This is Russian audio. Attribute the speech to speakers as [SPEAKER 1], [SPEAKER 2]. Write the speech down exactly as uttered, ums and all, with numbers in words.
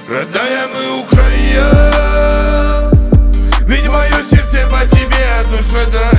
[SPEAKER 1] Родная мы Украина, ведь мое сердце по тебе одно страдает.